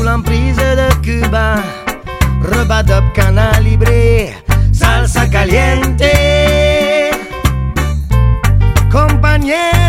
l'emprise de Cuba, rebat de Canal Libre, salsa caliente, compañero.